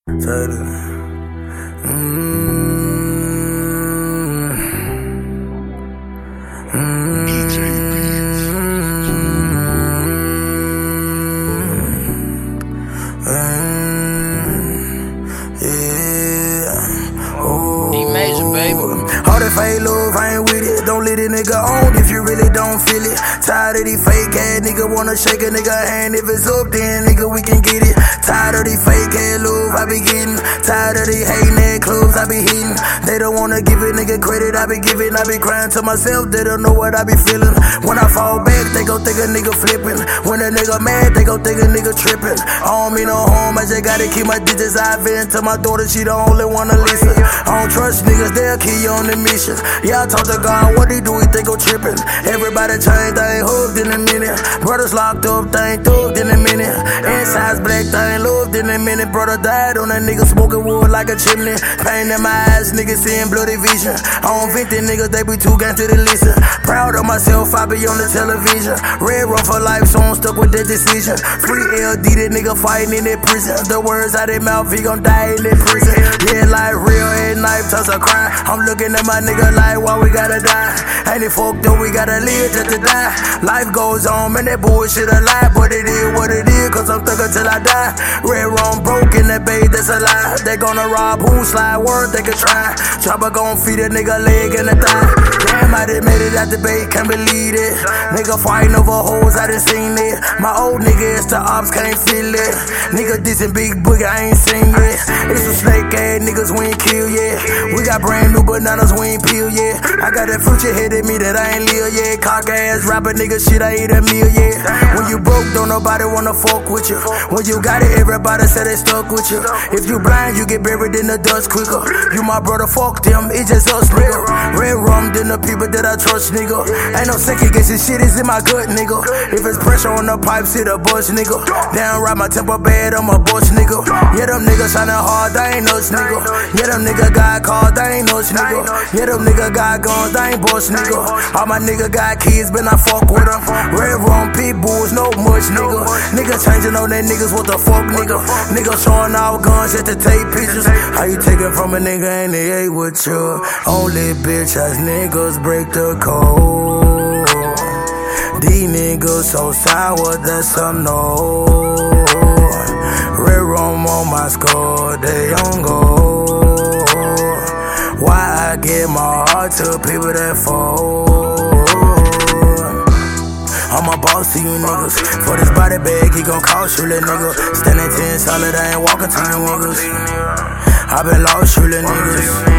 All that fake love, I ain't with it. Don't let a nigga on if you really don't feel it. Tired of these fake ass nigga wanna shake a nigga hand. If it's up, then nigga we can get it. Tired of these fake ass love I be getting. Tired of these hating ass clubs I be hitting. They don't wanna give a nigga credit I be giving. I be crying to myself, they don't know what I be feeling. When I fall back, they gon' think a nigga flipping. When a nigga mad, they gon' think a nigga tripping. I don't mean no harm, I just gotta keep my digits out in. To my daughter, she the only one to listen. I don't trust niggas, they'll kill you on the mission. Yeah, I talk to God, what he do, he think I'm tripping. Everybody changed, they ain't hooked in a minute. Brothers locked up, they ain't thugged in a minute. Inside's black, they ain't loved in a minute. Brother died on a nigga smoking wood like a chimney. Pain in my eyes, niggas seeing bloody vision. I don't think the niggas, they be too gang to the listen. Proud of myself, I be on the television. Red run for life, so I'm stuck with that decision. Free LD, that nigga fighting in that prison. The words out their mouth, he gon' die in that prison. Yeah, like real head knife, toss a crime. I'm looking at my nigga like, why we gotta die? Ain't it fucked up, we gotta live just to die. Life goes on, man, that bullshit a lie. But it is what it is, cause I'm thuggin' till I die. Red rum broke in that babe, that's a lie. They gonna rob who slide word, they can try. Chopper gon' feed a nigga leg and a thigh. Damn, I done made it out the bay, can't believe it. Nigga fighting over hoes, I done seen it. My old nigga is the ops, can't feel it. Nigga dissing big boogie, I ain't seen it. It's some snake ass niggas, we ain't kill yet. We got brand new bananas, we ain't peel yet. I got that future head at me that I ain't live yet. Cock ass rapper nigga shit, I ain't a meal yet. When you broke, don't nobody wanna fuck with you. When you got it, everybody say they stuck with you. If you blind, you get buried in the dust quicker. You my brother, fuck them, it's just us nigga. Red rum than the people that I trust nigga. Ain't no second guessing, shit is in my gut nigga. If it's pressure on the pipes, hit a bust nigga. Down right, my temper bad, I'm a boss nigga. Yeah, them niggas shining hard, they ain't us nigga. Yeah, them nigga got cars, they ain't us nigga. Yeah, them nigga got guns, they ain't boss nigga. All my nigga got kids, but I fuck with them. Red rum, pit bulls, no much nigga. Nigga changing on that niggas, what the fuck nigga. Nigga showing off guns just to take pictures. How you take it from a nigga and they ain't with you? Only bitch ass niggas break the code. These niggas so sour, that's a no. Red rum on my score, they on go. Why I give my heart to people that fall? I'm a boss to you niggas. For this body bag, he gon' cost you, little nigga. Standing 10 solid, I ain't walking 10 niggas. I been lost, you little niggas.